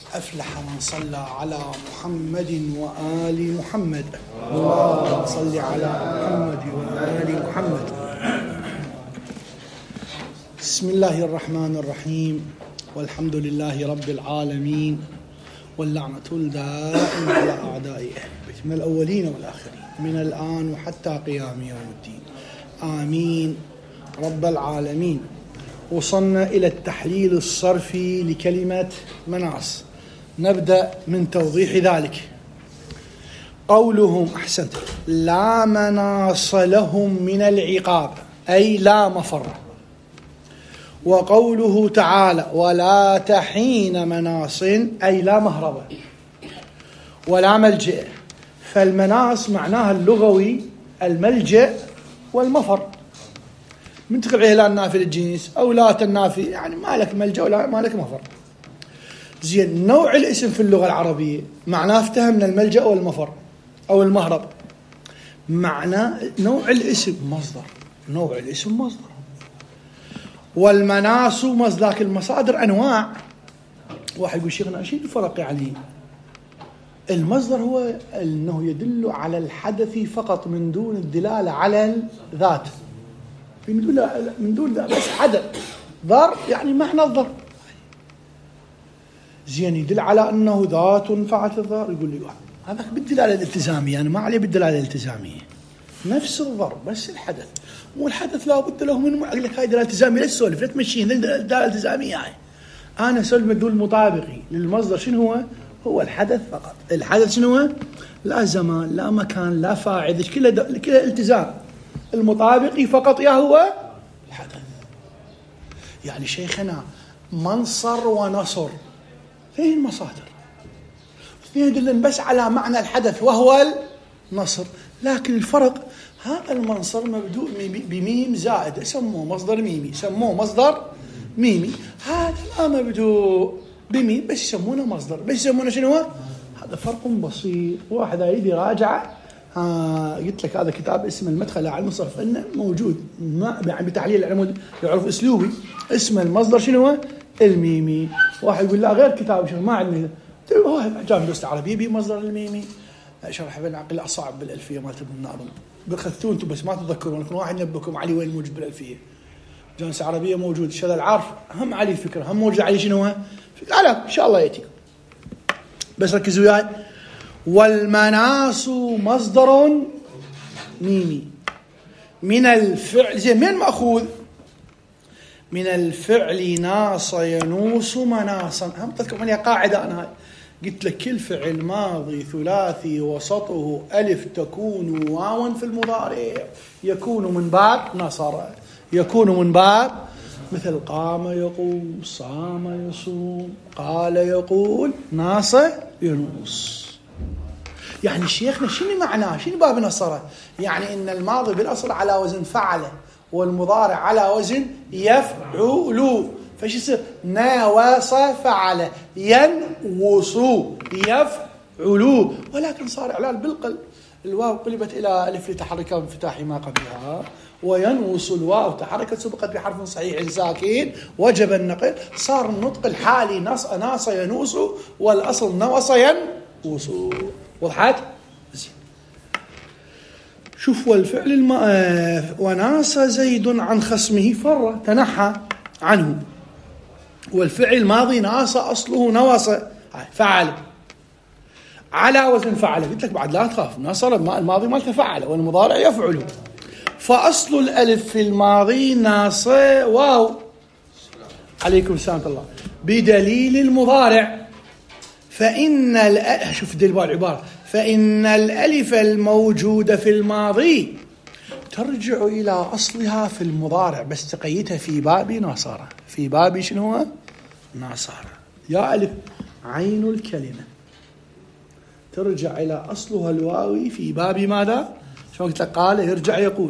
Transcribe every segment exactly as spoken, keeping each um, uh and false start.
أفلح من صلى على محمد وآل محمد. اللهم صل على محمد وآل محمد. بسم الله الرحمن الرحيم، والحمد لله رب العالمين، واللعنة الدائمة على أعدائه من الأولين والآخرين من الآن وحتى قيام يوم الدين، آمين رب العالمين. وصلنا إلى التحليل الصرفي لكلمة مناص. نبدأ من توضيح ذلك. قولهم أحسنت لا مناص لهم من العقاب، أي لا مفر. وقوله تعالى ولا تحين مناص، أي لا مهرب ولا ملجأ. فالمناص معناها اللغوي الملجأ والمفر، منتقل عليه لا النافي للجنس أو لا النافي، يعني ما لك ملجأ ولا ما لك مفر. زين، نوع الاسم في اللغة العربية معناه افتهمنا الملجأ والمفر أو المهرب. معنى نوع الاسم مصدر، نوع الاسم مصدر. والمناص مصداك المصادر أنواع. واحد يقول شيخنا شيء الفرق؟ يعني المصدر هو أنه يدل على الحدث فقط من دون الدلالة على الذات، من دون من دون بس حدث. ضر يعني معنى الضر، زين يدل على أنه ذات فعلت الضر. يقول لي هذا بالدلالة الالتزامية، يعني ما عليه بالدلالة الالتزامية، نفس الضرب بس الحدث. مو الحدث لا بد له من أقول لك هاي دلالة التزامية، لا تسولف لا تمشي الدلالة الالتزامية. هاي أنا سولف مدلول مطابقي للمصدر. شنو هو؟ هو الحدث فقط. الحدث شنو هو؟ لا زمان لا مكان لا فاعل، كله د... كله التزام. المطابقي فقط يا هو الحدث. يعني شيخنا منصر ونصر فيه المصادر اثنين يدلن بس على معنى الحدث وهو النصر، لكن الفرق هذا المنصر مبدوء بميم زائد سموه مصدر ميمي، سموه مصدر ميمي. هذا لا مبدوء بميم بس يسمونه مصدر، بس يسمونه شنو هو؟ هذا فرق بسيط. واحد يدي راجع آه قلت لك هذا كتاب اسمه المدخل على المصرف انه موجود ما يعني بتحليل العمود يعرف اسلوبي. اسمه المصدر شنو هو؟ الميمي. واحد يقول لا غير كتاب شنو ما عندنا جامعة الدراسة العربية بمصدر الميمي. شرح بين عقل أصعب بالألفية مالت ابن الناظم بخذتوا انتم بس ما تتذكرون. يكون واحد ينبهكم علي وين موجود بالألفية. جامعة العربية موجود شذا العارف هم علي الفكرة هم موجود علي شنو هو؟ على إن شاء الله يأتي بس ركزوا وياي. والمناص مصدر ميمي من الفعل. زين من مأخوذ؟ من الفعل ناص ينوس مناصا. هم تذكروا عليها قاعدة أنا هاي قلت لك كل فعل ماضي ثلاثي وسطه ألف تكون واوا في المضارع يكون من باب نصر، يكون من باب مثل قام يقوم صام يصوم قال يقول ناص ينوس. يعني شيخنا شنو معناه؟ شنو باب نصره؟ يعني إن الماضي بالأصل على وزن فعله والمضارع على وزن يفعل، فايش يصير؟ ناوص فعل ينوص يفعل، ولكن صار إعلال بالقلب. الواو قلبت إلى ألف لتحرك وانفتاح ما قبلها، وينوص الواو تحركت سبقت بحرف صحيح ساكن وجب النقل. صار النطق الحالي نص ناص ينوص والأصل نوص ينوص. وضحت؟ شوف والفعل الم... وناص زيد عن خصمه فر تنحى عنه. والفعل الماضي ناص أصله نوص فعل على وزن فعل. قلت لك بعد لا تخاف نصر الماضي مالته فعل والمضارع يفعله. فأصل الألف في الماضي ناص واو عليكم السلام الله بدليل المضارع. فإن الأ... شوف دليل العبارة فإن الألف الموجودة في الماضي ترجع إلى أصلها في المضارع بس تقيتها في باب ناصر. في باب شنو هو؟ ناصر. يا ألف عين الكلمة ترجع إلى أصلها الواوي في باب ماذا؟ شو قلت لك؟ قال يرجع يقول،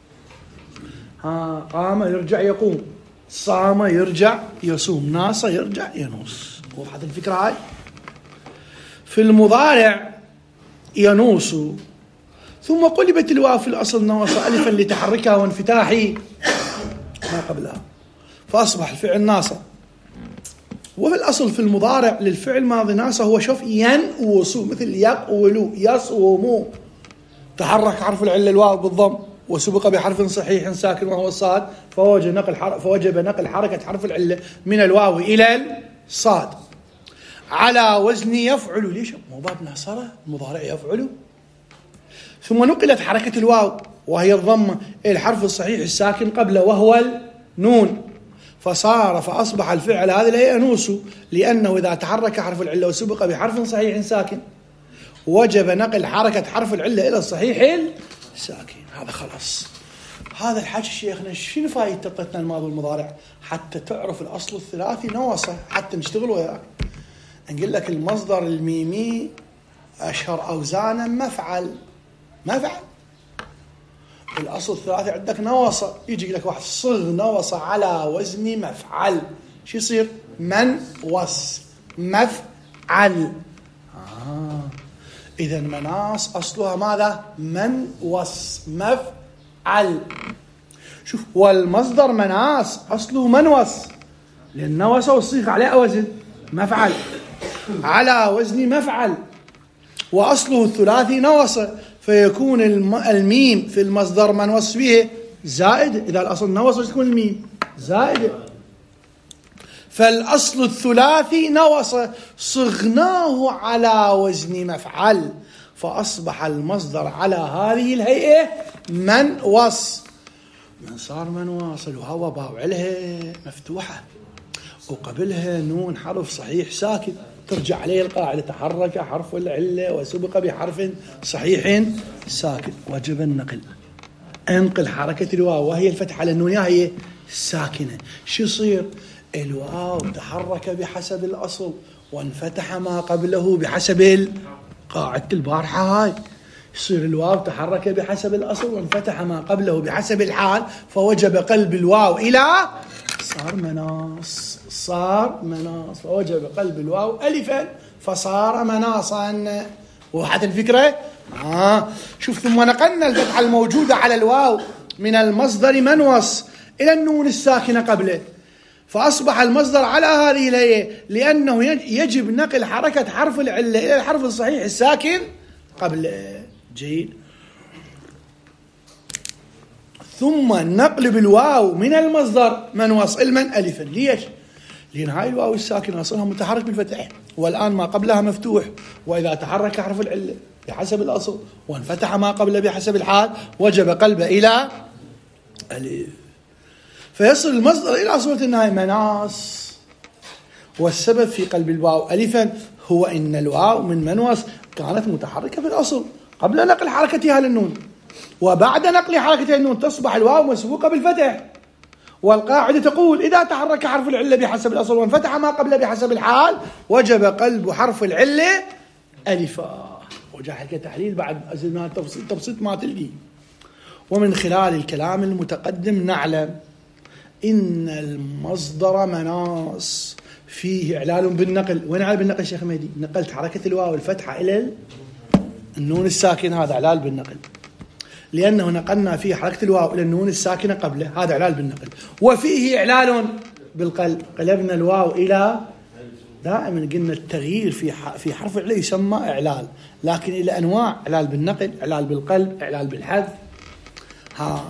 ها قام يرجع يقوم، صام يرجع يصوم، ناص يرجع ينوص. وضحت الفكرة هاي؟ في المضارع ينوص ثم قلبت الواو في الأصل نوص ألفا لتحركها وانفتاح ما قبلها، فأصبح الفعل ناص وفي الأصل في المضارع للفعل ماضي ناقص هو شوف ينقص، مثل يقول يصوم، تحرك حرف العلة الواو بالضم وسبق بحرف صحيح ساكن وهو الصاد، فوجب نقل حرف فوجب نقل حركة حرف العلة من الواو إلى الصاد على وزن يفعل. ليش؟ مو باب ناصرة المضارع يفعل. ثم نقلت حركة الواو وهي الضمة الحرف الصحيح الساكن قبله وهو النون، فصار فأصبح الفعل هذا لا ينوس، لأنه إذا تحرك حرف العلة وسبق بحرف صحيح ساكن وجب نقل حركة حرف العلة إلى الصحيح الساكن. هذا خلاص. هذا الحكي شيخنا شنو فايدة تقتنا الماضي والمضارع؟ حتى تعرف الأصل الثلاثي نوصه، حتى نشتغل وياك. نقول لك المصدر الميمي أشهر أوزانا مفعل، مفعل. الأصل الثلاثي عندك نوصة، يجي لك واحد صغ نوصة على وزن مفعل، شو يصير؟ من وص مفعل. آه. إذا مناص أصلها ماذا؟ من وص مفعل. شوف، والمصدر مناص أصله منوص، لأن نوصة والصيغة على وزن مفعل، على وزن مفعل، وأصله الثلاثي نوصة، فيكون الميم في المصدر منوص به زائد. إذا الأصل نوص تكون الميم زائدة، فالأصل الثلاثي نوص صغناه على وزن مفعل، فأصبح المصدر على هذه الهيئة منوص. من صار منوص الواو باوعلها مفتوحة وقبلها نون حرف صحيح ساكن، ترجع عليه القاعدة تحرك حرف العلة وسبق بحرف صحيح ساكن وجب النقل. انقل حركة الواو وهي الفتحة على النون هي ساكنة، شو يصير؟ الواو تحرك بحسب الأصل وانفتح ما قبله بحسب قاعدة البارحة هاي. يصير الواو تحرك بحسب الأصل وانفتح ما قبله بحسب الحال، فوجب قلب الواو إلى صار مناص، صار مناص، فوجب قلب الواو ألفا فصار مناصا. وحتى الفكرة آه. شوف، ثم نقلنا الفتحة الموجودة على الواو من المصدر منوص إلى النون الساكنة قبله، فأصبح المصدر على هذه الهيئة، لأنه يجب نقل حركة حرف العلة إلى الحرف الصحيح الساكن قبله. جيد. ثم نقلب الواو من المصدر منوص علما ألفا. ليش؟ لأن هاي الواو الساكنة أصلها متحرك بالفتح، والآن ما قبلها مفتوح، وإذا تحرك حرف العلة بحسب الأصل وانفتح ما قبله بحسب الحال وجب قلبه إلى ألف، فيصل المصدر إلى صورة النهاية مناص. والسبب في قلب الواو ألفا هو إن الواو من منوص كانت متحركة في الأصل قبل نقل حركتها للنون، وبعد نقل حركتها للنون تصبح الواو مسبوقة بالفتح. والقاعدة تقول إذا تحرك حرف العلة بحسب الأصل وانفتح ما قبله بحسب الحال وجب قلب حرف العلة ألفا. وجاء حكي تحليل بعد أزلنا تبسيط, تبسيط ما تلقي. ومن خلال الكلام المتقدم نعلم إن المصدر مناص فيه إعلال بالنقل. وين إعلال بالنقل شيخ مهدي؟ نقلت حركة الواو الفتحة إلى النون الساكن، هذا إعلال بالنقل، لأنه نقلنا فيه حركة الواو إلى النون الساكنة قبله، هذا إعلال بالنقل. وفيه إعلال بالقلب، قلبنا الواو إلى، دائما قلنا التغيير في في حرف العلة يسمى إعلال، لكن إلى أنواع: إعلال بالنقل، إعلال بالقلب، إعلال بالحذف. ها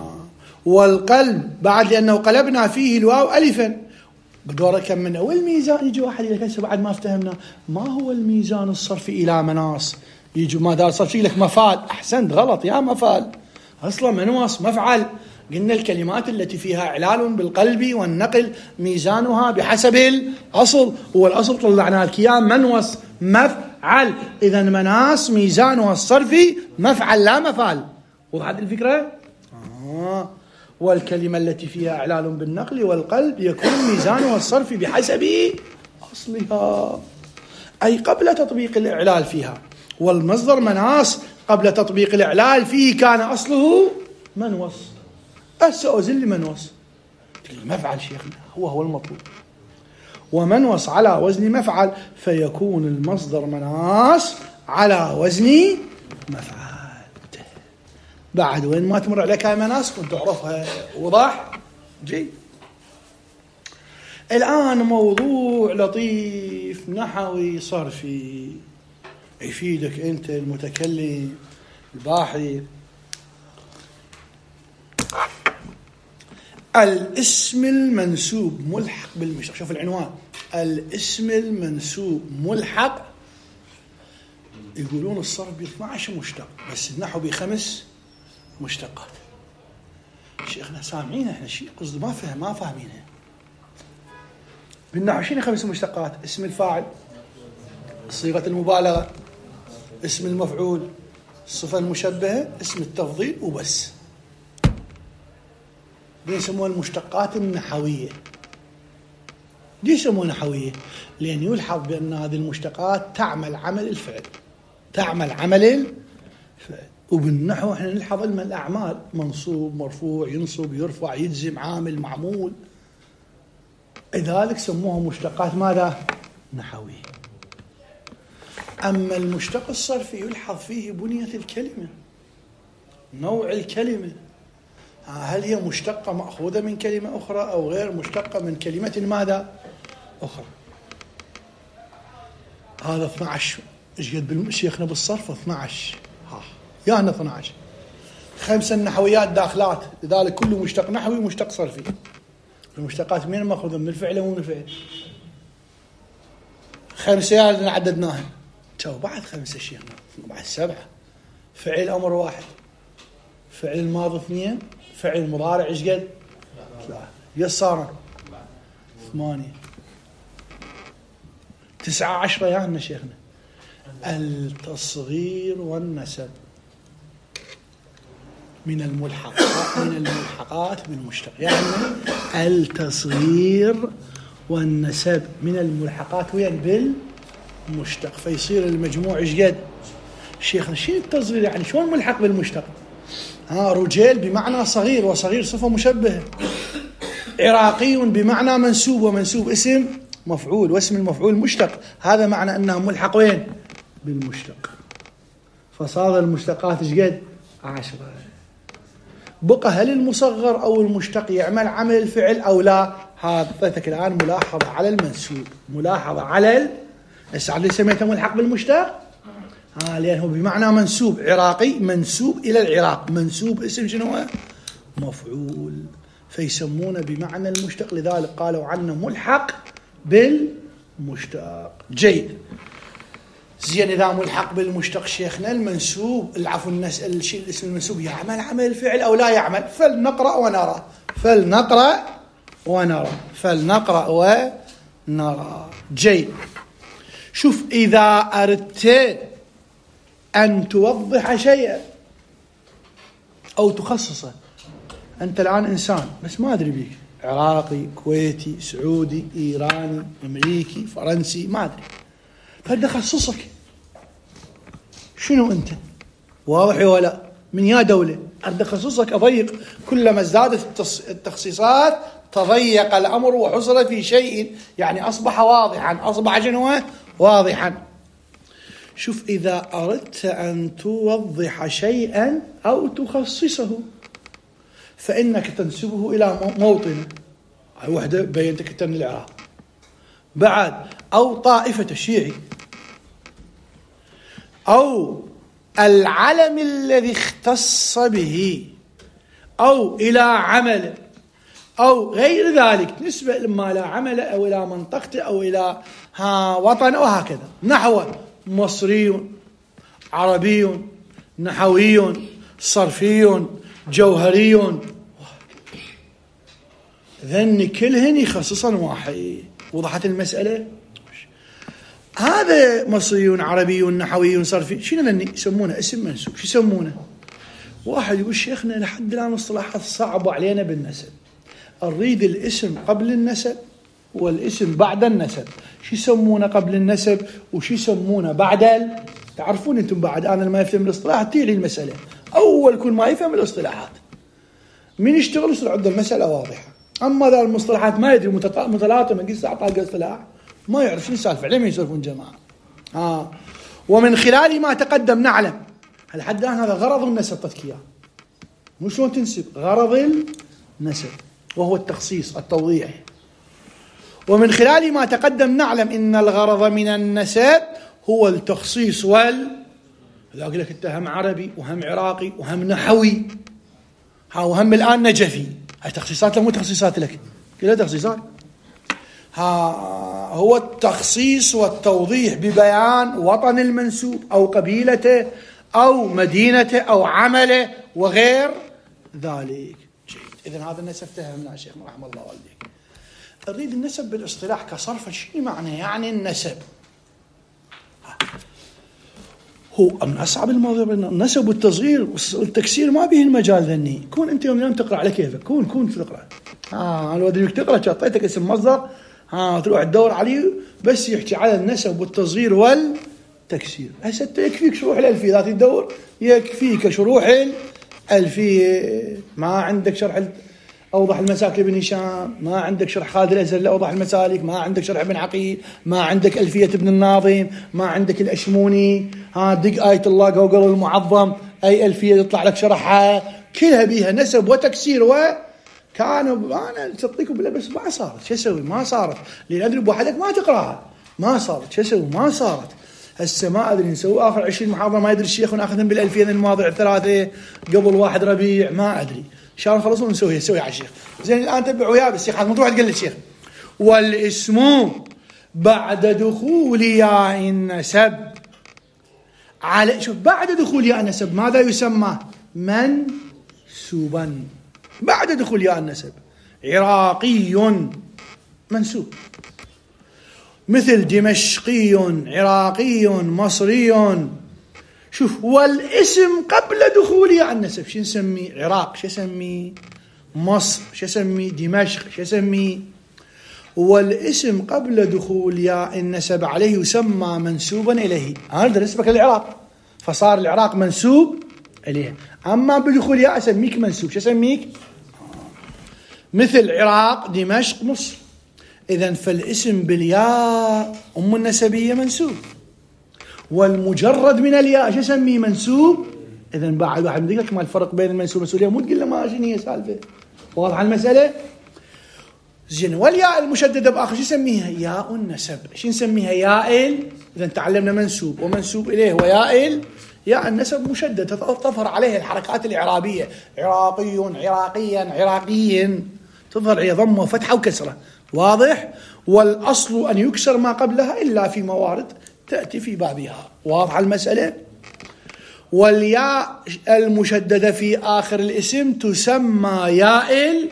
والقلب بعد لأنه قلبنا فيه الواو ألفا بدور كم من أول ميزان. يجي واحد يقول لك بعد ما افتهمنا ما هو الميزان الصرفي إلى مناص، يجي ما دار صرفي لك مفعل. أحسنت، غلط يا مفعل، أصلا منوص مفعل. قلنا الكلمات التي فيها إعلال بالقلب والنقل ميزانها بحسب الأصل، هو الأصل طلعنا الكيام منوص مفعل، إذا مناص ميزانها الصرفي مفعل لا مفعل. وهذه الفكرة آه. والكلمة التي فيها إعلال بالنقل والقلب يكون ميزانها الصرفي بحسب أصلها، أي قبل تطبيق الإعلال فيها. والمصدر مناص قبل تطبيق الإعلال فيه كان أصله منوص، أسأزل منوص مفعل شيخنا، هو هو المطلوب. ومنوص على وزن مفعل فيكون المصدر مناص على وزن مفعل. بعد وين ما تمر عليك هاي مناص كنت تعرفها وضح. جي الآن موضوع لطيف نحوي صرفي يفيدك أنت المتكلم الباحث. الاسم المنسوب ملحق بالمشتق. شوف العنوان، الاسم المنسوب ملحق. يقولون الصرف ب اثني عشر مشتق، بس النحو بخمس مشتقات. شيخنا سامعين احنا شيء قصد ما فهم ما فاهمينها. بالنحو شنو خمس مشتقات؟ اسم الفاعل، صيغة المبالغة، اسم المفعول، الصفة المشبهة، اسم التفضيل، وبس. بيسموها المشتقات النحوية. ليش يسموها نحوية؟ لأن يلحظ بأن هذه المشتقات تعمل عمل الفعل، تعمل عمل الفعل. وبالنحو احنا نلحظ علم الأعمال، منصوب، مرفوع، ينصب، يرفع، يجزم، عامل، معمول. لذلك سموها مشتقات ماذا؟ نحوية. أما المشتق الصرفي يلحظ فيه بنية الكلمة، نوع الكلمة، هل هي مشتقة مأخوذة من كلمة أخرى أو غير مشتقة من كلمة ماذا أخرى. هذا اثني عشر. ايش قد بالشيخنا بالصرف؟ اثني عشر. ها يانا اثني عشر. خمسة النحويات داخلات، لذلك كل مشتق نحوي مشتق صرفي. المشتقات من مأخوذة من الفعل ومن الفعل. خمسة اللي عددناها، تو بعد خمسة شيخنا، بعد سبعة. فعل أمر واحد، فعل الماضي اثنين، فعل المضارع ايش قد؟ ثلاثة. يسارا ثمانية، تسعة عشرة يا عنا شيخنا. التصغير والنسب من الملحقات، من الملحقات بالمشتق. يعني التصغير والنسب من الملحقات وين؟ بالمشتق. فيصير المجموع ايش قد؟ شيخنا شنو التصغير يعني؟ شلون ملحق بالمشتق؟ ها رجال بمعنى صغير، وصغير صفة مشبهة. عراقي بمعنى منسوب، ومنسوب اسم مفعول، واسم المفعول مشتق. هذا معنى أنه ملحق وين؟ بالمشتق. فصار المشتقات ايش قد؟ عشرة. بقى هل المصغر أو المشتق يعمل عمل الفعل أو لا؟ هذا الآن ملاحظة على المنسوب، ملاحظة على ال... اللي سميته ملحق بالمشتق. آه لأنه بمعنى منسوب، عراقي منسوب إلى العراق، منسوب اسم شنو هو؟ مفعول. فيسمونه بمعنى المشتق، لذلك قالوا عنه ملحق بالمشتق. جيد. زين إذا ملحق بالمشتق شيخنا المنسوب العفو الناس الشيء الاسم المنسوب يعمل عمل الفعل أو لا يعمل؟ فلنقرأ ونرى، فلنقرأ ونرى، فلنقرأ ونرى. جيد. شوف، إذا أردت أن توضح شيئا أو تخصصه، أنت الآن إنسان بس ما أدري بيك، عراقي، كويتي، سعودي، إيراني، أمريكي، فرنسي، ما أدري، فأنت خصصك شنو أنت؟ واضح ولا؟ من يا دولة أرد أخصصك أضيق. كلما ازدادت التخصيصات تضيق الأمر وحصل في شيء، يعني أصبح واضحا، أصبح جنوة واضحا. شوف، إذا أردت أن توضح شيئا أو تخصصه فإنك تنسبه إلى موطنه. وحدة بينتك تن العراق، بعد أو طائفة الشيعي، أو العلم الذي اختص به، أو إلى عمل، أو غير ذلك، نسبة لما إلى عمل أو إلى منطقته أو إلى ها وطن أو هكذا. نحو مصري، عربي، نحوي، صرفي، جوهري، ذن كلهن يخصصا واحد. وضحت المسألة؟ هذا مصري، عربي، نحوي، صرفي، شنو ذني؟ يسمونه اسم منسوب. شو يسمونه؟ واحد يقول شيخنا لحد الآن اصطلاحات صعبة علينا بالنسب، نريد الاسم قبل النسب والاسم بعد النسب. شو يسمونه قبل النسب وشو يسمونه بعد ال... تعرفون انتم بعد، انا لما يفهم الاصطلاحات تيجي المسألة. اول كل ما يفهم الاصطلاحات من يشتغل يصير عنده المسألة واضحة. اما ذا المصطلحات ما يدري، متلاطمة، قصة اعطاه اصطلاح ما يعرف شنو السالفة، ليه ما يسولفون جماعة. اه ومن خلال ما تقدم نعلم هل حد الان هذا غرض النسب تذكية، مو شلون تنسب، غرض النسب وهو التخصيص، التوضيح. ومن خلال ما تقدم نعلم إن الغرض من النسب هو التخصيص وال لا أقول لك أنت هم عربي وهم عراقي وهم نحوي ها وهم الآن نجفي، هاي تخصيصات لك مو تخصيصات لك، كلها تخصيصات. ها هو التخصيص والتوضيح ببيان وطن المنسوب أو قبيلته أو مدينته أو عمله وغير ذلك. جيد، إذن هذا النسب فهمناه شيخ رحمه الله والديك. أريد النسب بالاصطلاح كصرف، شنو معنى يعني النسب؟ هو من أصعب المواضيع النسب والتصغير والتكسير، ما به المجال ذني. كون أنت يوم يوم تقرأ على كيفك، كون كون تقرأ. ها الواد اللي تقرأ تعطيتك اسم مصدر، ها تروح تدور عليه بس يحكي على النسب والتصغير والتكسير. هسه يكفيك شروح الألفية، ذات تدور يكفيك شروح الألفية. ما عندك شرح أوضح المسالك لابن هشام، ما عندك شرح خالد الأزهر لأوضح المسالك، ما عندك شرح ابن عقيل، ما عندك ألفية ابن الناظم، ما عندك الأشموني. ها دق آية الله جوجل المعظم، أي ألفية يطلع لك شرحها كلها بيها نسب وتكسير. وكانوا أنا تصدقوا بالله بس ما صارت، شو أسوي؟ ما صارت، لأن أدري بوحدك ما تقرأها، ما صارت، شو أسوي؟ ما صارت. هسه ما أدري نسوي آخر عشرين محاضرة ما يدري الشيخ ونأخذهم بالألفية المواضيع الثلاثة قبل واحد ربيع، ما أدري إن شاء الله خلصوا نسويها نسوي على الشيخ. زين الآن تبع وياه بالشيخ، حد تروح تقول للشيخ والاسم بعد دخول ياء النسب على شوف بعد دخول ياء النسب ماذا يسمى؟ منسوبا. بعد دخول ياء النسب عراقي منسوب، مثل دمشقي عراقي مصري. شوف والاسم قبل دخول ياء النسب شو نسميه؟ عراق شو نسميه؟ مصر شو نسميه؟ دمشق شو نسميه؟ والاسم قبل دخول ياء النسب عليه يسمى منسوبا إليه. هذا نسبك للعراق فصار العراق منسوب إليه. أما بدخول ياء أسميك منسوب، شو أسميك؟ مثل عراق دمشق مصر. إذن فالاسم بالياء أم النسبية منسوب، والمجرد من الياء شو اسميه؟ منسوب. إذن بعد واحد يقول لك ما الفرق بين المنسوب والمنسوب، مو تقول له ما شنو هي سالفة، واضحة المسألة؟ زين والياء المشددة بآخر شو اسميها؟ ياء النسب. شو نسميها؟ ياء ال. إذن تعلمنا منسوب ومنسوب إليه وياء ال. ياء النسب مشدد تظهر عليه الحركات الإعرابية، عراقي عراقيا عراقي، تظهر عليه ضمة وفتحة وكسرة، واضح؟ والأصل أن يكسر ما قبلها إلا في موارد تأتي في بابها، واضحة المسألة؟ والياء المشددة في آخر الاسم تسمى ياء ال.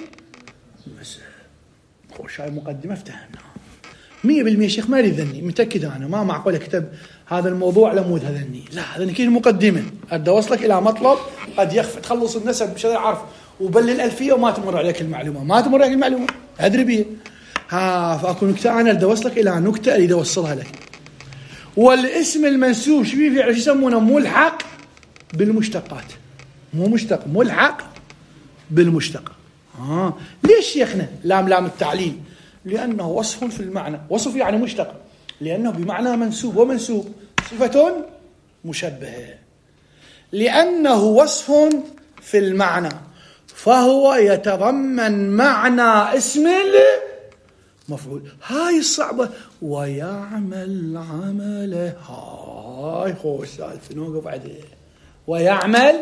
خوش هاي مقدمة افتهمنا مية بالمية شيخ، ما يريد ذني، متأكد أنا ما معقول أكتب هذا الموضوع لمود هذا ذني، لا هذا كيف مقدمة أدى وصلك إلى مطلب قد يخفى تخلص النسب بشذا عارف وبل الألفية وما تمر عليك المعلومة، ما تمر عليك المعلومة أدري بيه. ها فأكون نكتة أنا أدى وصلك إلى نكتة أريد أوصلها لك. والاسم المنسوب شو فيه؟ شو يسمونه؟ ملحق بالمشتقات، مو مشتق، ملحق بالمشتق. آه. ليش شيخنا لام لام التعليل؟ لأنه وصف في المعنى، وصف يعني مشتق، لأنه بمعنى منسوب، ومنسوب صفة مشبهة، لأنه وصف في المعنى فهو يتضمن معنى اسم المفعول. هاي الصعبة. ويعمل عمله، هاي خوش سالفة نوقف عليه. ويعمل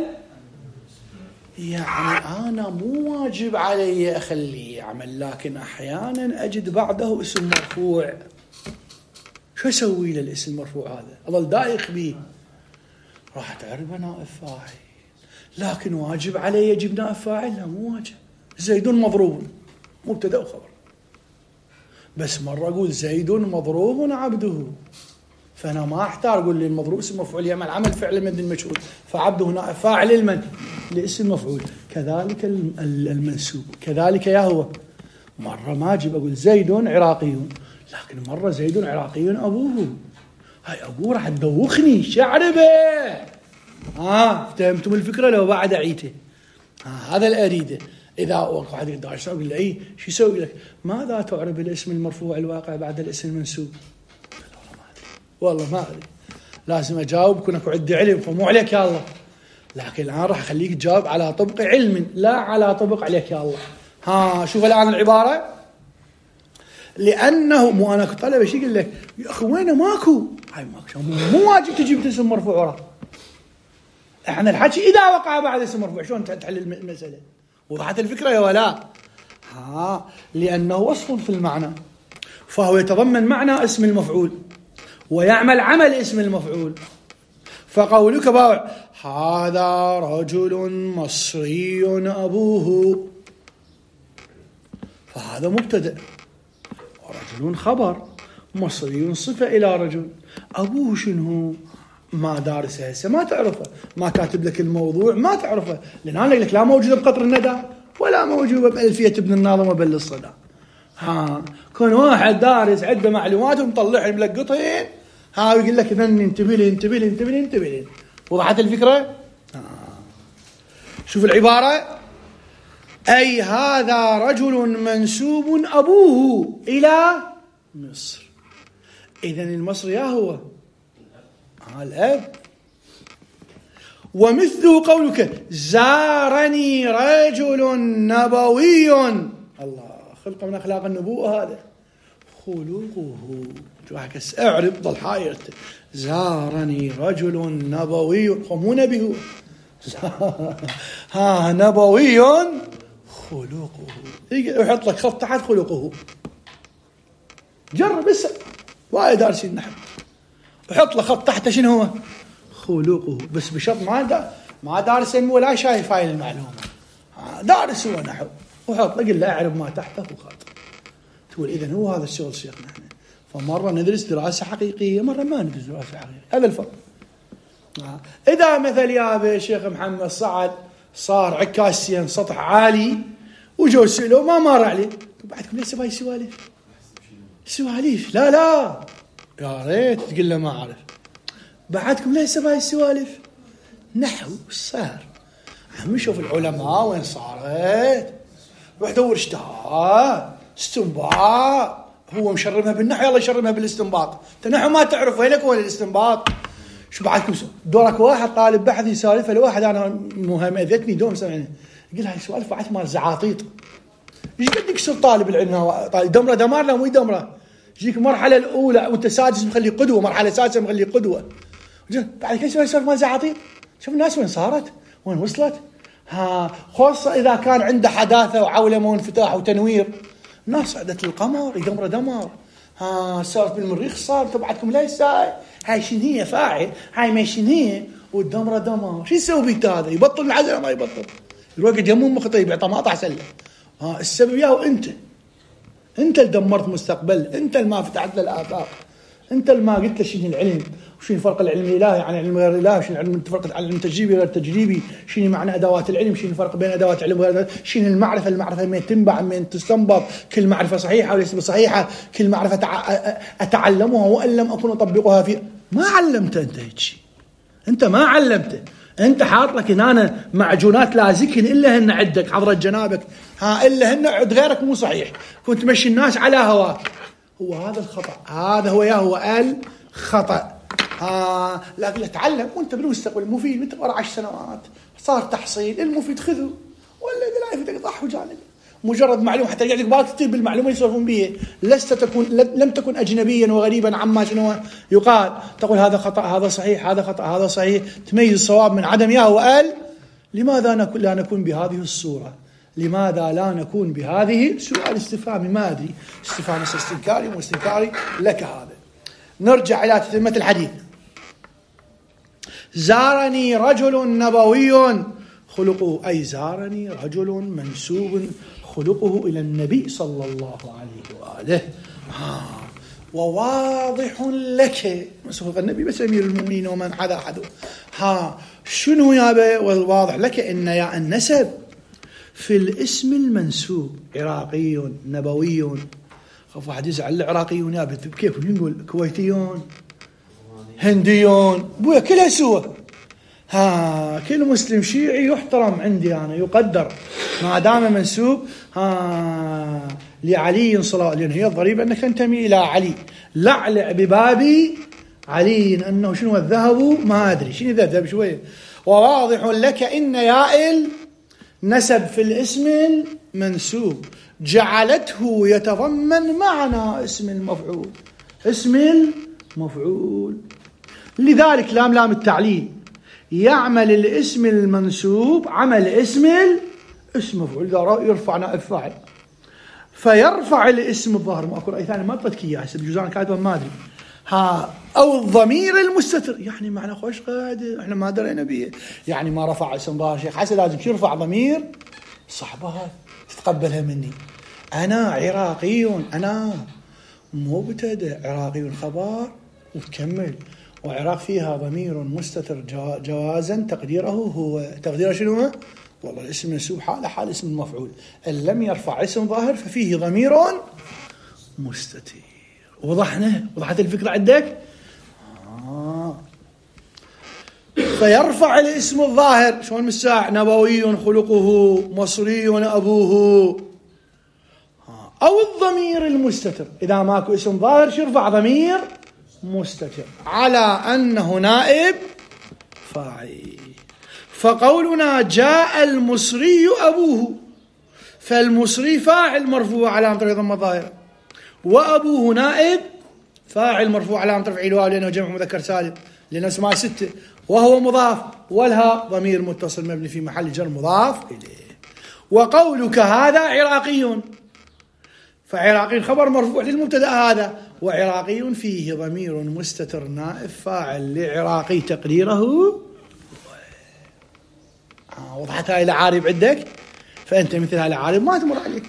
يعني أنا مو واجب علي أخليه يعمل، لكن أحيانا أجد بعده اسم مرفوع، شو أسوي للاسم المرفوع هذا؟ أظل دايخ به، راح تعرف نائب فاعل، لكن واجب علي يجب نائب فاعل؟ لا مو واجب. زيد مضروب مبتدأ وخبر، بس مرة أقول زيد مضروب عبده، فأنا ما أحتار أقول لي المضروب اسم مفعول يعمل عمل فعل مبني المجهول، فعبده نائب فاعل المن لاسم مفعول. كذلك المنسوب كذلك يا هو، مرة ما أجيب أقول زيد عراقي، لكن مرة زيد عراقي أبوه، هاي أبوه راح تدوخني شعربه. ها فهمتم الفكرة لو بعد عيته؟ ها هذا الأريده. إذا واحد يقدر يقول له إيه شو يسوي لك؟ ماذا تعرب الاسم المرفوع الواقع بعد الاسم المنسوب؟ والله ما أدري، والله ما أدري، لازم أجاوب كونك عندي علم فمو عليك يا الله، لكن الآن راح أخليك تجاوب على طبق علم لا على طبق عليك يا الله. ها شوف الآن العبارة، لأنه مو أنا كطلبة شي يقول لك يا أخي وينه ماكو، هاي ماكو مو واجب تجيب اسم مرفوع وراه. احنا الحكي إذا وقع بعد اسم مرفوع شلون تحل المسألة؟ وضحت الفكرة يا ولا؟ ها لأنه وصف في المعنى، فهو يتضمن معنى اسم المفعول ويعمل عمل اسم المفعول. فقولك باوع هذا رجل مصري أبوه، فهذا مبتدأ، ورجل خبر، مصري صفة إلى رجل، أبوه شنو؟ ما دارسه هسه ما تعرفه، ما كاتب لك الموضوع ما تعرفه، لأن أنا لك لا موجودة بقطر الندى ولا موجودة بألفية ابن الناظم وبل الصدى. ها كون واحد دارس عنده معلومات ومطلعهم ملقطين، ها يقول لك إذا انتبه لي انتبه لي انتبه لي انتبه لي. وضحت الفكرة؟ آه. شوف العبارة، أي هذا رجل منسوب أبوه إلى مصر. إذن المصري يا هو آه الأب. ومثله قولك زارني رجل نبوي، الله خلق من أخلاق النبوة هذا خلقه. تروح اعرب ضل حاير زارني رجل نبوي، مو نبي هو ها نبوي خلقه، يحط لك خط تحت خلقه. جرب بس وايد دارسين نحو، يحط لك خط تحت شنو هو خلقه، بس بشرط ما دا ما دارس ولا شايف هاي المعلومه، دارس هو نحو وحط لك لا اعرب ما تحته وخط. تقول اذا هو هذا الشغل شيخنا احنا، فمره ندرس دراسه حقيقيه مره ما ندرس دراسه حقيقيه، هذا الفرق. اذا مثل يا شيخ محمد صعد صار عكاسيا سطح عالي وجو سئلوا ما مر عليه، بعدكم ليش هاي سوالف سوالف لا لا يا ريت تقول له ما اعرف، بعدكم ليش هاي السوالف نحو صار عم نشوف العلماء وين صارت، روح دور اجتهاد استنباط، هو مشربها بالنحو يلا يشربها بالاستنباط، انت نحو ما تعرف وينك وين الاستنباط. شو بعدكم دورك واحد طالب بحث يسالفه لواحد انا مهم اذتني دوم سمعني يقول هاي سوالف بعد مال زعاطيط، ايش قد يكسر طالب العلم طالب دمره دمار لا مو دمره، يجيك المرحله الاولى وانت سادس مخليه قدوه، مرحله سادسه مخليه قدوه، بعد كل شوي يصير مال زعاطيط. شوف الناس وين صارت وين وصلت، ها خاصه اذا كان عنده حداثه وعولمه وانفتاح وتنوير، الناس صعدت للقمر يدمر دمر، ها صارت بالمريخ صار تبعتكم ليش هاي هاي شنو هي فاعل هاي ما شنو هي والدمره دمر، شو يسوي بيت هذا يبطل العزله ما يبطل يروح يمون مخطي يعطى مقطع سله. ها السبب ياهو انت انت اللي دمرت مستقبل، انت اللي ما فتحت له الافاق، انت اللي ما قلت له شنو العلم وشنو فرق العلم الالهي عن العلم غير الالهي، شنو العلم فرق عن العلم التجريبي غير التجريبي، شنو معنى ادوات العلم، شنو الفرق بين ادوات العلم وغير شنو المعرفه، المعرفه من تنبع من تستنبط، كل معرفه صحيحه وليس بصحيحه، كل معرفه اتعلمها وان لم اكن اطبقها في ما علمت انت هيك شيء، انت ما علمته، انت حاط لك هنا معجونات لازكن الا هن عندك حضره جنابك، ها الا هن عند غيرك مو صحيح، كنت تمشي الناس على هواك، هو هذا الخطا، هذا هو يا هو الخطا. ها لكن تعلم وانت بالمستقبل المفيد وانت ورا عشر سنوات صار تحصيل المفيد خذه ولا لا يفيدك ضحوا جانب، مجرد معلومه حتى يقعد لك باك تكتب بالمعلومه يصرفون بها، لست تكون لم تكن اجنبيا وغريبا عما شنو يقال، تقول هذا خطا هذا صحيح هذا خطا هذا صحيح، تميز الصواب من عدم يا وقال. لماذا نكون لا نكون بهذه الصوره؟ لماذا لا نكون بهذه سؤال استفهامي ما ادري، استفهام استنكاري واستنكاري لك هذا. نرجع الى تتمه الحديث. زارني رجل نبوي خلقه، أي زارني رجل منسوب خلقه إلى النبي صلى الله عليه وآله. آه. وواضح لك مسوق النبي بس أمير المؤمنين ومن حدا حدو. ها شنو يا والواضح لك إن يا النسب في الاسم المنسوب عراقي نبوي. خف واحد يزعل العراقيون يا بت كيف نقول كويتيون هنديون بويا كلها سوا. ها كل مسلم شيعي يحترم عندي أنا يقدر ما دام منسوب ها لعلي صلى، لأن هي الضريبة أنك تنتمي إلى علي، لعلع ببابي علي أنه شنو الذهب ما أدري شنو الذهب شوية. وواضح لك إن يائل نسب في الاسم المنسوب جعلته يتضمن معنى اسم المفعول، اسم المفعول. لذلك لام لام التعليل يعمل الاسم المنسوب عمل اسم الاسم مفعول، إذا يرفع نائب فاعل فيرفع الاسم الظاهر. ما اكو رأي ثاني ما اعطيتك اياه هسه بجوز انا كاتبه ما ادري. ها او الضمير المستتر، يعني معنى خوش قاعد احنا ما درينا به، يعني ما رفع اسم ظاهر شيخ حسن لازم يرفع ضمير صحبها تتقبلها مني. انا عراقي، انا مبتدأ، عراقي خبر وتكمل، وعراق فيها ضمير مستتر جوازا تقديره هو، تقديره شنو هو؟ والله الاسم منسوب حال حال اسم المفعول، ان لم يرفع اسم ظاهر ففيه ضمير مستتر. وضحنا؟ وضحت الفكرة عندك؟ آه. فيرفع الاسم الظاهر شلون مساع؟ نبوي خلقه، مصري أبوه. آه. أو الضمير المستتر، إذا ماكو اسم ظاهر يرفع ضمير مستتر على أنه نائب فاعل. فقولنا جاء المصري أبوه، فالمصري فاعل مرفوع على أمر ضم الظاهر، وأبوه نائب فاعل مرفوع على أمر تفعيل واو لأنه جمع مذكر سالم لأنه اسمها ستة، وهو مضاف، والها ضمير متصل مبني في محل جر مضاف إليه. وقولك هذا عراقي، فعراقي خبر مرفوع للمبتدأ هذا، وعراقي فيه ضمير مستتر نائب فاعل لعراقي تقديره. آه وضحت هاي العارب عندك؟ فأنت مثل هاي العارب ما تمر عليك.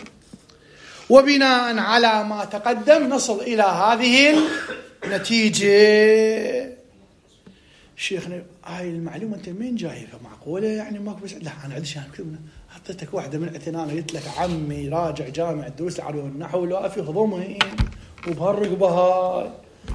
وبناء على ما تقدم نصل إلى هذه النتيجة. شيخنا هاي المعلومة أنت مين جايبها؟ معقولة يعني ماكو بس؟ لا أنا عندي شيء حطيتك واحدة من اعتنانا، قلت لك عمي راجع جامع الدروس العربية والنحو والوافي خضمهن وبهالرقبة هاي،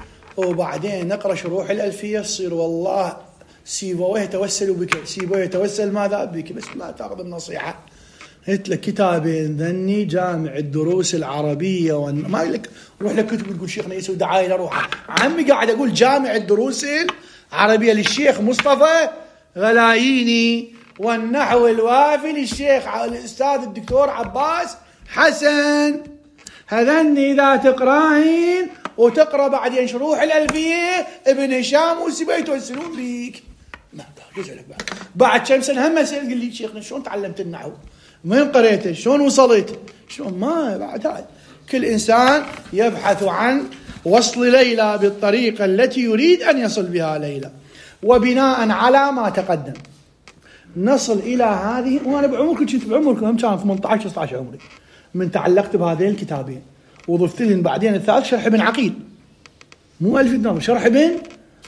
وبعدين نقرأ شروح الألفية تصير والله سيبويه توسلوا بك، سيبويه يتوسل ماذا بك، بس لا تأخذ النصيحة. قلت لك كتابين ذني جامع الدروس العربية وان... ما لك روح لك كتب تقول شيخنا يسوي دعاية لروحه. عمي قاعد أقول جامع الدروس العربية للشيخ مصطفى غلاييني، والنحو الوافي للشيخ الأستاذ الدكتور عباس حسن. هذني إذا تقراهن وتقرأ بعدين شروح الألفية ابن هشام وسيبويه يتوسلون بيك. ما بعد بعد بعد كم سنة هم سأل قل لي شيخنا شلون تعلمت النحو؟ من قريته؟ شلون وصلت؟ شلون؟ ما بعد هاي. كل إنسان يبحث عن وصل ليلى بالطريقة التي يريد أن يصل بها ليلى. وبناء على ما تقدم نصل إلى هذه. وأنا بعمركم كنت بعمركم هم كان ثمانية عشر ستة عشر عمري من تعلقت بهذين الكتابين، وضفت لهم بعدين الثالث شرح ابن عقيل، مو ألف دينار، شرح ابن عقيل.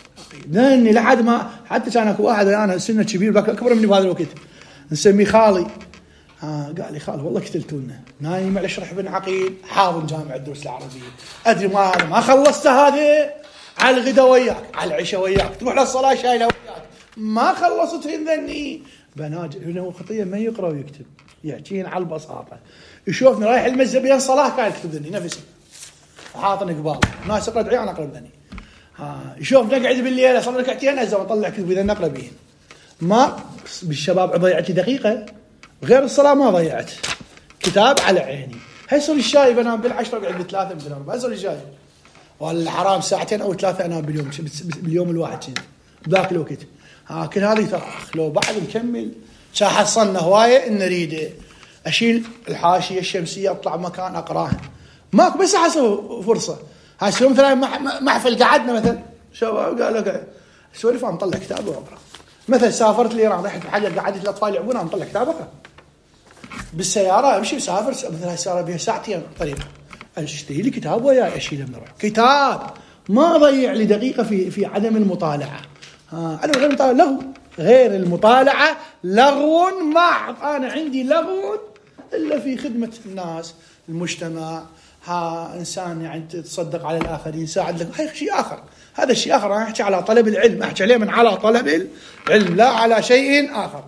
لأني لحد ما حتى كان أكو واحد أنا سنة كبير أكبر مني بهذا الوقت نسميه خالي، آه قال لي خال والله قتلتوا لنا نايم على شرح ابن عقيل حاضر جامع الدروس العربية. أدري ما هذا ما خلصت هذه على الغدا وياك على العشاء وياك تروح للصلاة شايلة وياك ما خلصتهن ذني بناجي. هنا خطية ما يقرأ ويكتب يحكين على البساطة. يشوفني رايح المسجد بين صلاة كان يكتب ذني نفسي حاطني قبال ناس يقرأ دعي أنا أقرب ذني. ها يشوفني قاعد بالليل أصلي ركعتين أزم أطلع كتب إذا نقرأ بين ما بالشباب ضيعتي دقيقة غير الصلاة ما ضيعت كتاب على عيني. هيصل الشاي بنام بالعشرة قاعد بثلاثة بالأربعة هيصل الشاي ولا حرام ساعتين أو ثلاثة أنام باليوم باليوم الواحد كذي ذاك الوقت. ها كل هذه ترى لو بعد نكمل شا حصلنا هواية إن نريد أشيل الحاشية الشمسية أطلع مكان أقراها ماكو بس حسب فرصة. هاي يوم مثلا محفل قعدنا مثلا شباب قالوا قاعد سولف أنا مطلع كتاب وأقرأ. مثلا سافرت لإيران رحت بحاجة قعدت الأطفال يلعبون أنا مطلع كتاب أقرأ. بالسيارة أمشي مسافر مثلا السيارة بها ساعتين طريقة أشتري لي كتاب وياي أشيله من رأي كتاب ما أضيع لي دقيقة في في عدم المطالعة. ها أنا غير المطالعة لغو غير المطالعة لغو محض. أنا عندي لغو إلا في خدمة الناس المجتمع. ها إنسان يعني تصدق على الآخرين يساعد لك هاي شيء آخر. هذا الشيء آخر. أنا أحكي على طلب العلم أحكي عليه من على طلب العلم لا على شيء آخر.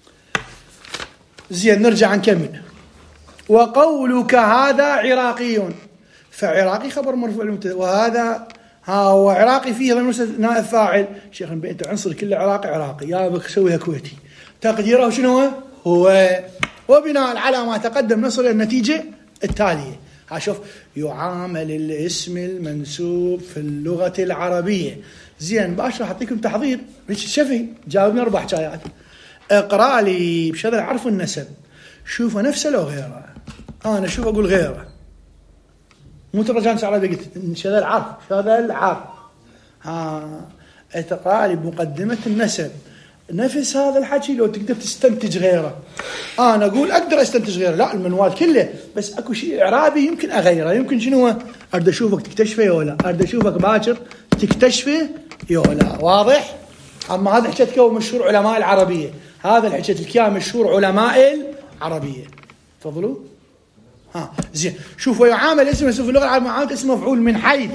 زين نرجع نكمل. وقولك هذا عراقي فعراقي خبر مرفوع وهذا ها هو عراقي فيه نائب فاعل. شيخ انت عنصر كله عراقي عراقي يا بك سويها كويتي تقديره شنو هو. وبناء على ما تقدم نصل النتيجة التالية. ها شوف، يعامل الاسم المنسوب في اللغة العربية. زين باشا أعطيكم تحضير شفهي، جاوبنا أربع حكايات. اقرأ لي بشذا حرف النسب، شوفه نفسه لو غيره. أنا شوف أقول غيره، مو ترجان عربي قلت شذا العرف، شذا العرف. ها اقرأ لي بمقدمة النسب نفس هذا الحكي لو تقدر تستنتج غيره. أنا أقول أقدر أستنتج غيره، لا المنوال كله، بس أكو شيء إعرابي يمكن أغيره. يمكن شنو؟ أرد أشوفك تكتشفه يولا، أرد أشوفك باكر تكتشفه يولا. واضح؟ أما هذا حكيت كو مشهور علماء العربية، هذا الحكي الكيام مشهور علماء العربية. تفضلوا. ها زين، شوفوا يعامل اسم منسوب في اللغة العربية معاملة اسم مفعول من حيث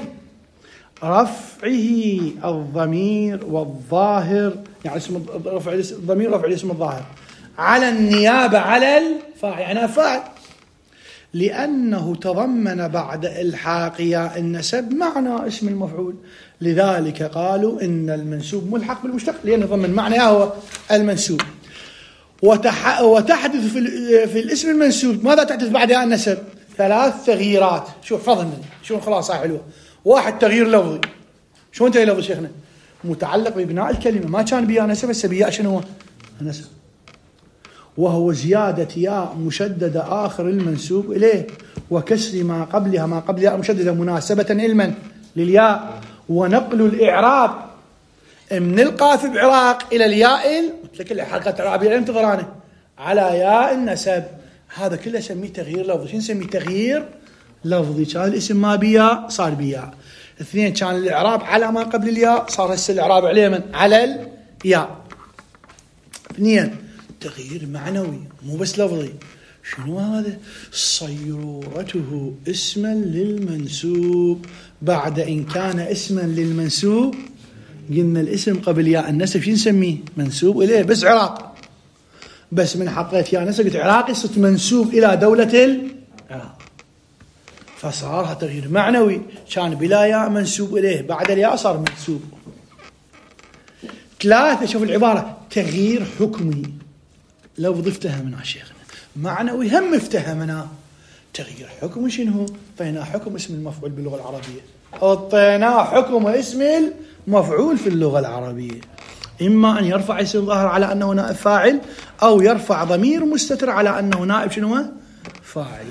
رفعه الضمير والظاهر، يعني اسم رفع الضمير رفع الاسم الظاهر على النيابة على الفاعل، يعني فاعل، لأنه تضمن بعد إلحاق ياء النسب معنى اسم المفعول. لذلك قالوا إن المنسوب ملحق بالمشتق لأنه ضمن معنى هو المنسوب. وتح... وتحدث في, ال... في الاسم المنسوب ماذا تحدث بعد ياء النسب؟ ثلاث تغييرات. شوف فضل مني، شوف خلاصة حلوة. واحد تغيير لفظي. شو انت لفظ شيخنا؟ متعلق ببناء الكلمة، ما كان بياء نسب بس بياء شنو هو؟ النسب، وهو زيادة ياء مشددة آخر المنسوب إليه وكسر ما قبلها ما قبل ياء مشددة مناسبة علما للياء، ونقل الإعراب من القاف بعراق إلى الياء مثل حلقة إعرابية انتظرانه على ياء النسب. هذا كله سميه تغيير لفظي. شو نسميه؟ تغيير لفظي. كان الاسم ما بياء صار بياء. اثنين، كان الإعراب على ما قبل الياء صار هسه الإعراب عليه من على الياء. اثنين، تغيير معنوي مو بس لفظي. شنو هذا؟ صيرورته اسما للمنسوب بعد إن كان اسما للمنسوب. قلنا الاسم قبل ياء النسب شو نسميه؟ منسوب إليه بس عراق، بس من حطيت ياء النسب قلت عراقي صرت منسوب إلى دولة العراق، فصار تغيير معنوي. كان بلا ياء منسوب إليه، بعد الياء صار منسوب. ثلاثة، شوف العبارة، تغيير حكمي. لفظ افتهمنا شيخنا، معنوي هم افتهمنا. تغيير حكم شنو؟ طينا حكم اسم المفعول باللغة العربية، أعطينا حكم اسم المفعول في اللغة العربية، إما أن يرفع اسم ظاهر على أنه نائب فاعل، أو يرفع ضمير مستتر على أنه نائب شنو؟ فاعل.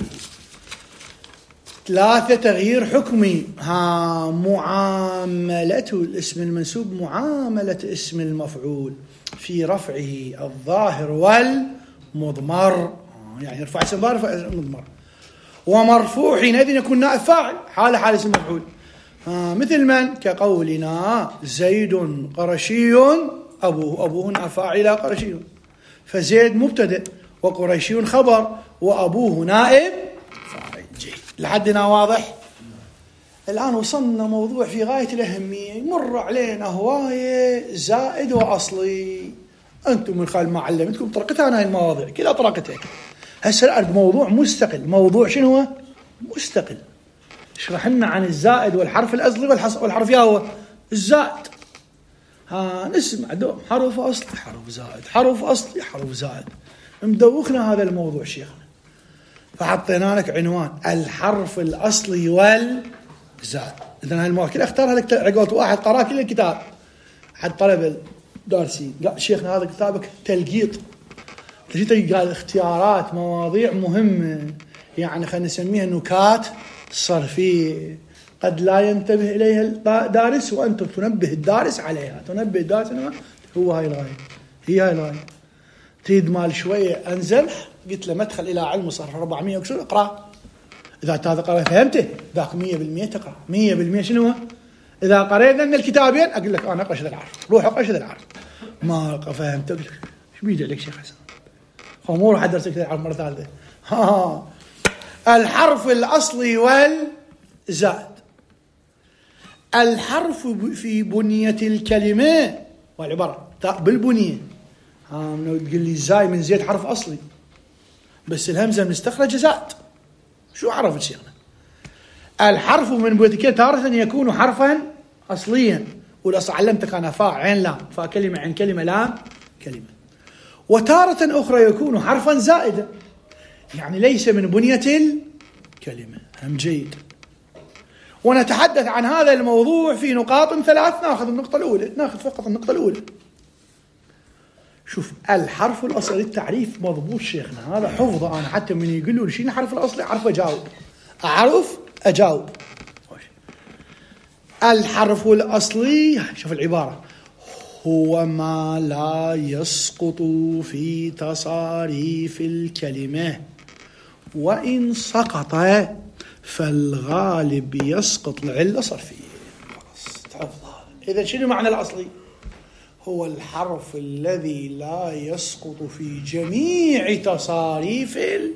ثلاثة، تغيير حكمي. ها معاملته الاسم المنسوب معاملة اسم المفعول في رفعه الظاهر والمضمر، يعني يرفع اسم ظاهر يرفع اسم مضمر. ومرفوع حينئذ يكون نائب فاعل حال حال اسم مفعول. ها مثل من؟ كقولنا زيد قرشي أبوه، أبوه نائب فاعل قرشي، فزيد مبتدأ وقرشي خبر وأبوه نائب فاعل. جيد لحدنا واضح؟ الآن وصلنا موضوع في غاية الأهمية، يمر علينا هواية زائد وأصلي. أنتم من خلال ما علمتكم طرقتها أنا هاي المواضيع كذا طرقتها. هسه الأرض موضوع مستقل. موضوع شنو هو؟ مستقل. اشرح لنا عن الزائد والحرف الأصلي والحرف يا هو الزائد. ها نسمع دوم حرف أصلي حرف زائد، حرف أصلي حرف زائد. مدوخنا هذا الموضوع شيخنا، فحطينا لك عنوان الحرف الأصلي والزائد. إذن هاي المواضيع كلها اختارها لك عقلت واحد قرأ كل الكتاب. حد طلب الدارسين قال شيخنا هذا كتابك تلقيط، تجي قال اختيارات مواضيع مهمة، يعني خلينا نسميها نكات صرفية قد لا ينتبه إليها الدارس وأنتم تنبه الدارس عليها. تنبه الدارس إنه هو هاي الغاية، هي هاي الغاية. تريد مال شوية أنزمح، قلت له مدخل إلى علم صرف أربعمية وكسور اقرأ. إذا هذا قرأ فهمته ذاك مية بالمية تقرأ مية بالمية. شنو هو؟ إذا قرينا من الكتابين أقول لك أنا أقرأ شذا العرف، روح أقرأ شذا العرف. ما فهمت أقول لك إيش بيجي لك شيخ حسن؟ خمور راح أدرسك شذا العرف مرة ثالثة. ها الحرف الأصلي والزائد. الحرف في بنية الكلمة والعبارة بالبنية. ها من تقول لي زاي من زيد حرف أصلي بس الهمزة مستخرجة زائد. شو عرفت شيخنا؟ الحرف من بنية الكلمة تارة يكون حرفا أصليا، والأصل علمتك أنا فاء عين لام، فاء كلمة عين كلمة لام كلمة. وتارة أخرى يكون حرفا زائدا، يعني ليس من بنية كلمة. هم جيد. ونتحدث عن هذا الموضوع في نقاط ثلاث. ناخذ النقطة الأولى، ناخذ فقط النقطة الأولى. شوف الحرف الأصلي، التعريف مضبوط شيخنا، هذا حفظه أنا، حتى من يقولوا لي شنو الحرف الأصلي أعرف أجاوب، أعرف أجاوب. الحرف الأصلي، شوف العبارة، هو ما لا يسقط في تصاريف الكلمة، وإن سقط فالغالب يسقط لعلة صرفية. خلاص تحفظها. إذا شنو معنى الأصلي؟ هو الحرف الذي لا يسقط في جميع تصاريف الكلمة،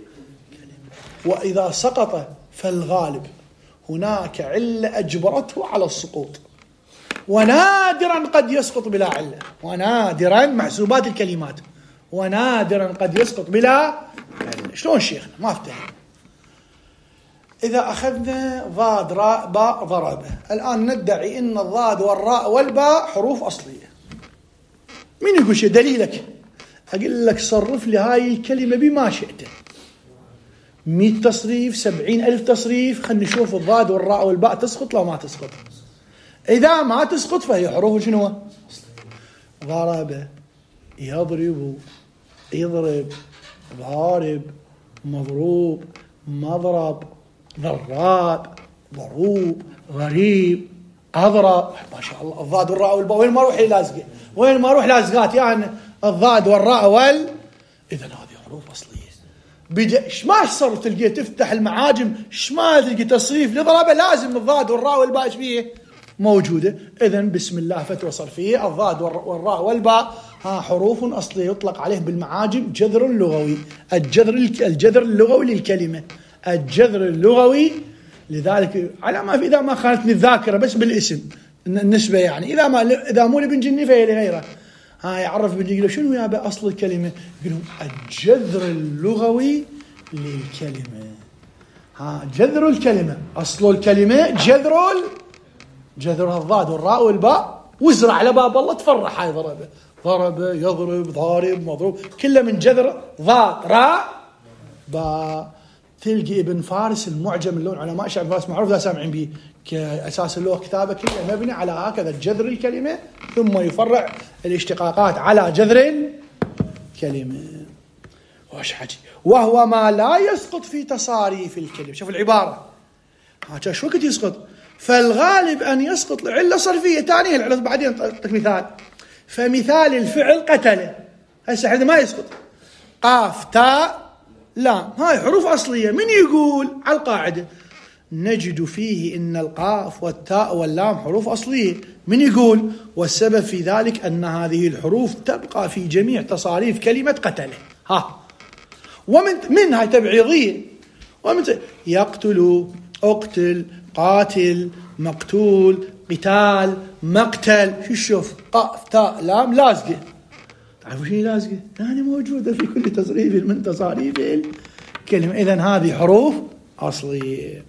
وإذا سقط فالغالب هناك علة أجبرته على السقوط، ونادرا قد يسقط بلا علة، ونادرا محسوبات الكلمات، ونادرا قد يسقط بلا علة. شلون شيخنا؟ ما افتهم. إذا أخذنا ضاد راء باء ضربة، الآن ندعي إن الضاد والراء والباء حروف أصلية. مين يقول شيء؟ دليلك؟ أقول لك صرف لي هاي الكلمة بما شئت، مئة تصريف، سبعين ألف تصريف، خلنا نشوف الضاد والراء والباء تسقط لو ما تسقط. إذا ما تسقط فهي حروف شنو؟ ضرب، يضرب، يضرب، ضارب، مضروب، مضرب، ضراب، ضروب، غريب، أضرب. ما شاء الله. الضاد والراء والباء وين ما أروح لازقة، وين ما أروح لازقات، يعني الضاد والراء وال. إذا هذه حروف أصلية. بدا ما صار تلقى تفتح المعاجم ما تلقى تصريف لضربه، لازم الضاد والراء والباء ايش فيه موجوده. اذا بسم الله فتوى صرفيه، الضاد والراء والباء ها حروف اصليه يطلق عليه بالمعاجم جذر لغوي. الجذر الجذر اللغوي للكلمه، الجذر اللغوي. لذلك على ما في، اذا ما خانتني الذاكره بس بالاسم النسبه، يعني اذا ما اذا مو لابن جني فهي لغيره. ها يعرف بيقول شنو يا اصل الكلمه، يقولون الجذر اللغوي للكلمه. ها جذر الكلمه، اصل الكلمه جذر جذر الضاد والراء والباء، وازرع على باب الله تفرح. هاي ضربه ضرب يضرب ضارب مضروب، كله من جذر ضاد راء باء. تلقي ابن فارس المعجم اللون علماء شعب فارس معروف لا سامعين به، كأساس اللغة كتابة كله مبني على هكذا جذر الكلمة، ثم يفرع الاشتقاقات على جذر الكلمة. واش حكي؟ وهو ما لا يسقط في تصاريف الكلمة. شوف العبارة، هذا شو وقت يسقط؟ فالغالب أن يسقط لعلة صرفية. ثانية العلة بعدين أعطيك مثال. فمثال الفعل قتله، هسه احنا ما يسقط. قاف تاء لام، هاي حروف أصلية. من يقول؟ على القاعدة نجد فيه إن القاف والتاء واللام حروف أصلية. من يقول؟ والسبب في ذلك أن هذه الحروف تبقى في جميع تصاريف كلمة قتله. ها ومن من هاي تبعيضية، ومن يقتل، اقتل، قاتل، مقتول، قتال، مقتل. شو شوف قاف تاء لام لازقة. تعرفوا شيء لازقة؟ يعني موجودة في كل تصريف من تصاريف الكلمة. إذن هذه حروف أصلية.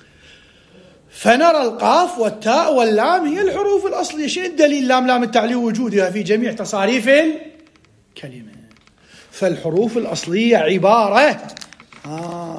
فنرى القاف والتاء واللام هي الحروف الأصلية. شنو الدليل؟ لام لام التعليل وجودها في جميع تصاريف الكلمة. فالحروف الأصلية عبارة آه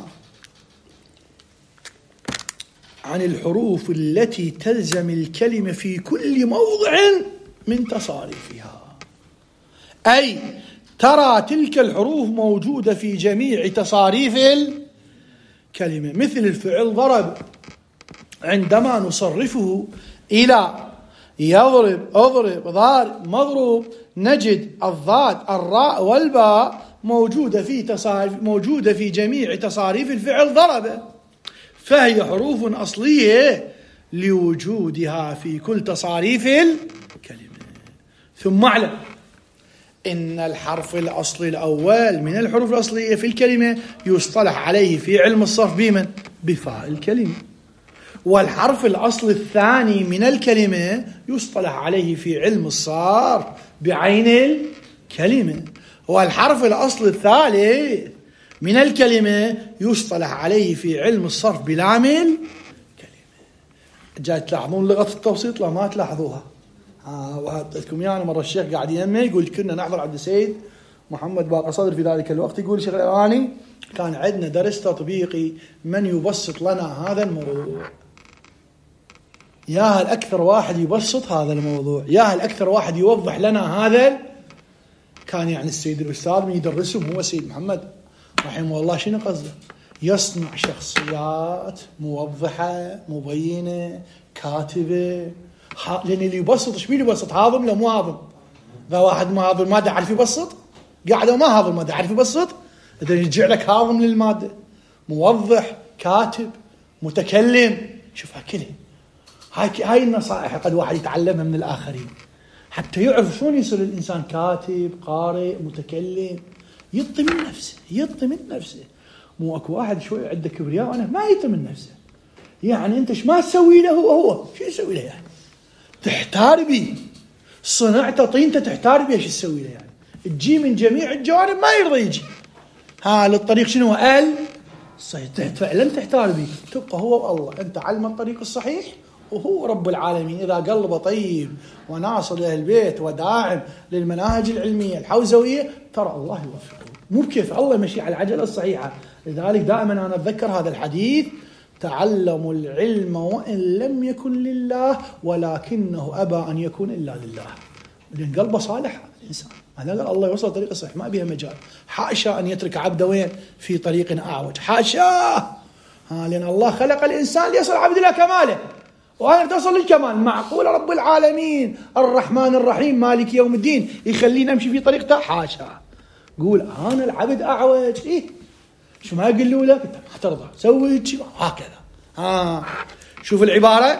عن الحروف التي تلزم الكلمة في كل موضع من تصاريفها، أي ترى تلك الحروف موجودة في جميع تصاريف الكلمة. مثل الفعل ضرب، عندما نصرفه إلى يضرب، أضرب، ضارب، مضروب، نجد الضاد، الراء والباء موجودة في تصاريف موجودة في جميع تصاريف الفعل ضرب، فهي حروف أصلية لوجودها في كل تصاريف الكلمة. ثم اعلم إن الحرف الأصلي الأول من الحروف الأصلية في الكلمة يصطلح عليه في علم الصرف بمن؟ بفاء الكلمة. والحرف الأصل الثاني من الكلمة يصطلح عليه في علم الصرف بعين الكلمة. والحرف الأصل الثالث من الكلمة يصطلح عليه في علم الصرف بلام الكلمة. جاي تلاحظون لغة التوسيط؟ لا ما تلاحظوها. آه وهاتكم يعني مرة الشيخ قاعد يمه يقول كنا نحضر عبد السيد محمد باقر صدر في ذلك الوقت، يقول الشيخ الأواني كان عندنا درس تطبيقي من يبسط لنا هذا الموضوع. يا الأكثر واحد يبسط هذا الموضوع، يا الأكثر واحد يوضح لنا هذا. كان يعني السيد الأستاذ من يدرسهم هو السيد محمد رحمه الله. شنو قصده؟ يصنع شخصيات موضحة مبينة كاتبة. لأن اللي يبسط ايش بيه يبسط؟ هاضم لا مو هاضم؟ ذا واحد ما هاضم المادة عارف يبسط، قاعد ما هاضم المادة عارف يبسط. إذا يرجع لك هاضم للمادة، موضح، كاتب، متكلم. شوفها كلها هاي هاي النصائح قد واحد يتعلمها من الآخرين حتى يعرف شلون يصير الإنسان كاتب، قارئ، متكلم. يطي من نفسه، يطي من نفسه. مو اكو واحد شوي عنده كبرياء وانا ما يطي من نفسه. يعني انت ايش ما تسوي له هو هو شو يسوي له يعني؟ تحتار بيه، صنعته طينته تحتار بيه. ايش تسوي له يعني؟ تجي من جميع الجوانب ما يرضى يجي. ها للطريق شنو ال صحيح، فعلا تحتار بيه. تبقى هو والله انت علم الطريق الصحيح وهو رب العالمين. إذا قلبه طيب وناصر لأهل البيت وداعم للمناهج العلمية الحوزوية ترى الله يوفقه. مو بكيف الله يمشي على العجلة الصحيحة. لذلك دائما أنا أتذكر هذا الحديث: تعلموا العلم وإن لم يكن لله ولكنه أبى أن يكون إلا لله. لأن قلبه صالح الإنسان. هذا قال الله يوصل طريق الصحيح ما بها مجال. حاشا أن يترك عبده وين في طريق أعوج، حاشا. ها لأن الله خلق الإنسان ليصل عبد إلى كماله وأنا تصل للكمال. معقول رب العالمين الرحمن الرحيم مالك يوم الدين يخلينا نمشي في طريقته؟ حاشا. قول أنا العبد أعوج. إيه شو ما يقولوا لك أنت ما ترضى سوي شيء هكذا. ها شوف العبارة: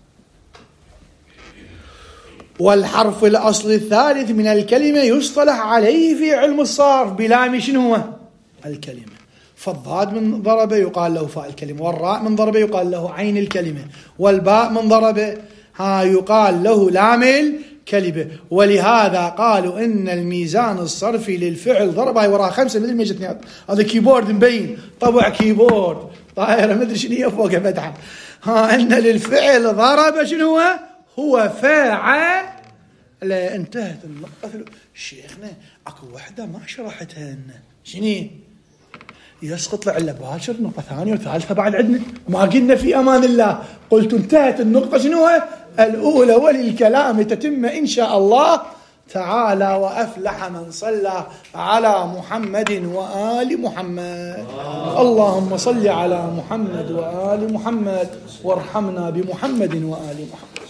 والحرف الأصل الثالث من الكلمة يصطلح عليه في علم الصرف بلام شنو هو الكلمة. فالضاد من ضربه يقال له فاء الكلمة، والراء من ضربه يقال له عين الكلمة، والباء من ضربه ها يقال له لام الكلمة. ولهذا قالوا إن الميزان الصرفي للفعل ضربه وراء خمسة مثل ما جتني. هذا كيبورد مبين طبع كيبورد طائرة مدري شنو هي فوق فتحة. ها إن للفعل ضرب شنو هو هو فاعل. لا انتهت النقطة. شيخنا اكو وحدة ما شرحتها لنا شنو يسقط له باشر نقطة ثانية وثالثة بعد عندنا ما قلنا في أمان الله. قلت انتهت النقطة شنو هي الأولى: وللكلام تتم إن شاء الله تعالى وأفلح من صلى على محمد وآل محمد. اللهم صل على محمد وآل محمد وارحمنا بمحمد وآل محمد.